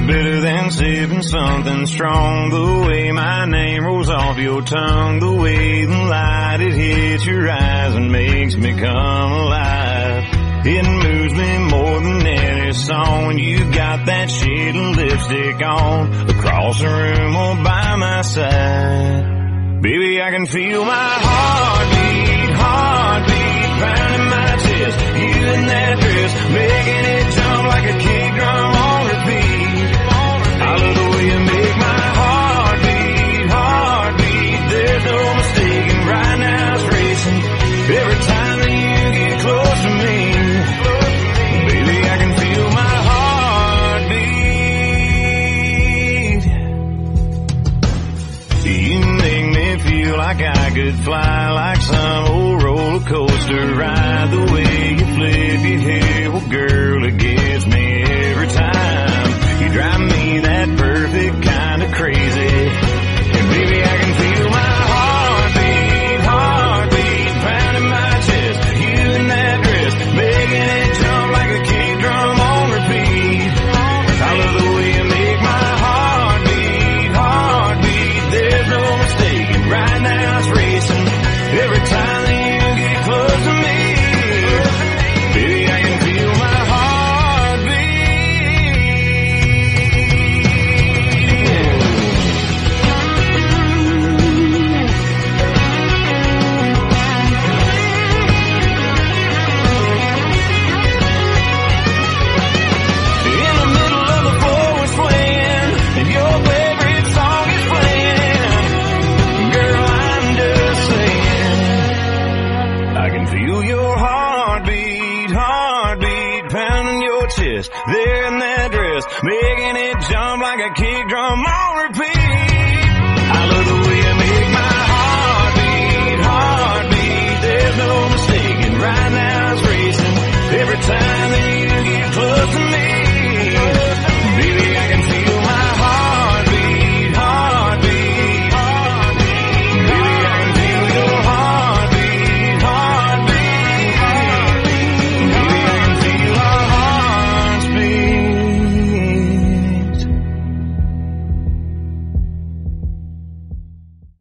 better than sipping something strong. The way my name rolls off your tongue, the way the light it hits your eyes and makes me come alive. It moves me more than any song when you got that shade of lipstick on, across the room or by my side. Baby, I can feel my heartbeat, heartbeat, pounding my chest. You in that dress, making it jump like a kick drum on repeat. I love the way you make my heartbeat, heartbeat. There's no mistaking, right now it's racing. Every time that you get close to me, baby, I can feel my heartbeat. You make me feel like I could fly, like some old roller coaster ride. The way you flip your hair, well girl, it gets me every time. You drive me that perfect kind of crazy. And baby, I can feel my heartbeat, heartbeat, pounding my chest. You in that dress, making it jump like a kick drum on repeat. I love the way you make my heartbeat, heartbeat. There's no mistaking, right now it's racing. Every time that you get close to me, baby, I can feel my heartbeat. In the middle of the floor we're swaying, and your favorite song is playing. Girl, I'm just saying, I can feel your heartbeat, heartbeat, pounding your chest. There in that dress, making it jump like a kick drum on repeat. I love